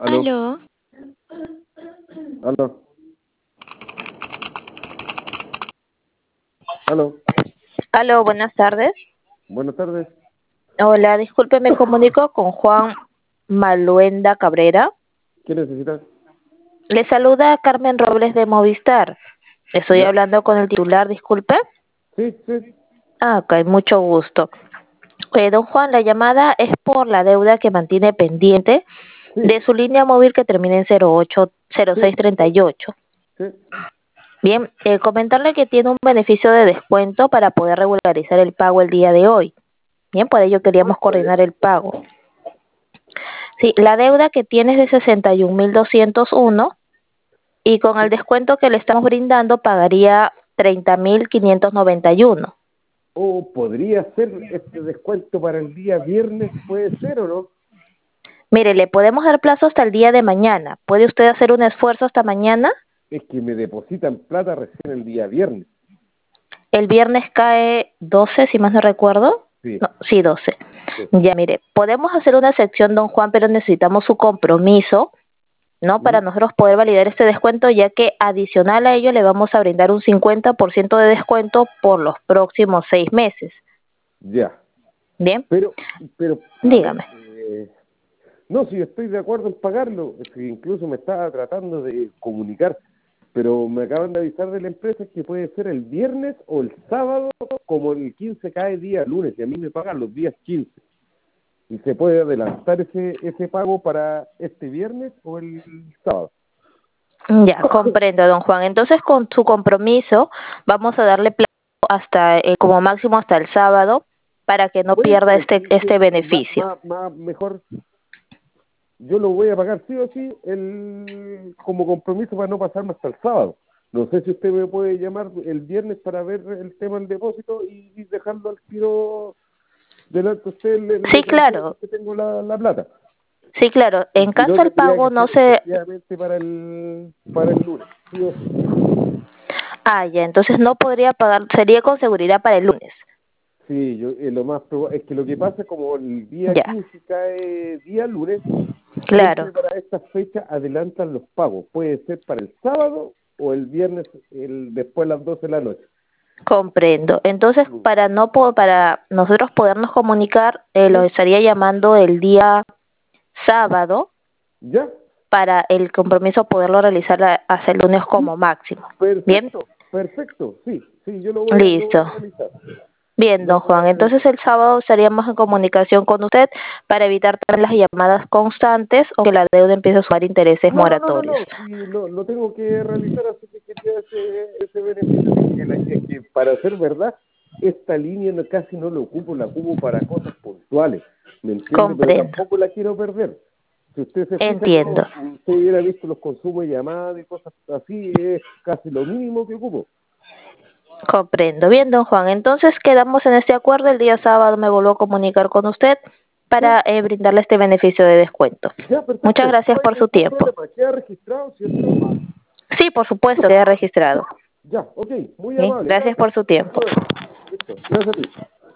Aló, Aló, aló, aló. aló, buenas tardes. Buenas tardes. Hola, disculpe, me comunico con Juan Maluenda Cabrera. ¿Qué necesitas? Le saluda Carmen Robles de Movistar. Estoy ¿Ya? hablando con el titular, disculpe. Sí, sí, Ok, mucho gusto. Don Juan, la llamada es por la deuda que mantiene pendiente de sí, su línea móvil que termina en 0638. sí. Bien, comentarle que tiene un beneficio de descuento para poder regularizar el pago el día de hoy. Bien, por ello queríamos ¿Cuánto es? coordinar el pago. Sí, la deuda que tiene es de 61.201 y con el Sí. descuento que le estamos brindando pagaría 30.591. ¿O podría ser este descuento para el día viernes? ¿Puede ser o no? Mire, le podemos dar plazo hasta el día de mañana. ¿Puede usted hacer un esfuerzo hasta mañana? Es que me depositan plata recién el día viernes. El viernes cae 12, si más no recuerdo. Sí, No, sí, 12. sí. Ya, mire, podemos hacer una sección, don Juan, pero necesitamos su compromiso, ¿no? ¿Mm? Para nosotros poder validar este descuento, ya que adicional a ello le vamos a brindar un 50% de descuento por los próximos 6 meses. Ya. Bien, Pero, a ver, dígame. no, si yo estoy de acuerdo en pagarlo, es que incluso me estaba tratando de comunicar, pero me acaban de avisar de la empresa que puede ser el viernes o el sábado, como el 15 cae día lunes, y a mí me pagan los días 15. Y se puede adelantar ese pago para este viernes o el sábado. Ya, comprendo, don Juan. Entonces, con su compromiso, vamos a darle plazo hasta, como máximo hasta el sábado, para que no Puede pierda ser, este beneficio. mejor, yo lo voy a pagar sí o sí como compromiso para no pasarme hasta el sábado. No sé si usted me puede llamar el viernes para ver el tema del depósito y dejarlo al tiro delante. Usted le Sí, transfiero claro. que tengo la plata. Sí, claro. Y En si no, caso el tendría que pago no ser se... efectivamente para el lunes, sí o sí. Ah, ya, entonces no podría pagar, sería con seguridad para el lunes. Sí, lo más probable es que lo que pasa como el día Ya, 15 cae día lunes, claro. siempre para esta fecha adelantan los pagos. Puede ser para el sábado o el viernes después de las 12 de la noche. Comprendo. Entonces, Mm. para nosotros podernos comunicar, lo ¿Sí? estaría llamando el día sábado ¿Ya? para el compromiso poderlo realizar hasta el lunes como máximo. Bien, Perfecto, perfecto. Sí, sí, yo lo voy a listo. realizar. Bien, Lo don voy a Juan. Entonces realizar. el sábado estaríamos en comunicación con usted para evitar también las llamadas constantes o que la deuda empiece a sumar intereses No, no, no, no, moratorios. no. Sí, lo tengo que realizar, así que quería ese beneficio. Sí, es que para ser verdad, esta línea casi no la ocupo para cosas puntuales, ¿me entiende? Pero Comprendo. tampoco la quiero perder. Si usted se fija, Entiendo. usted hubiera visto los consumos de llamadas y cosas así, es casi lo mínimo que ocupo. Comprendo. Bien, don Juan. Entonces quedamos en este acuerdo. El día sábado me vuelvo a comunicar con usted Sí, para brindarle este beneficio de descuento. ya, Muchas perfecto. No gracias hay por su ningún tiempo. problema. Queda registrado, ¿cierto? Sí, por supuesto, queda registrado. Ya, ok. Muy Bien, amable. gracias Gracias. por su Hasta tiempo. luego. Listo. Gracias a ti.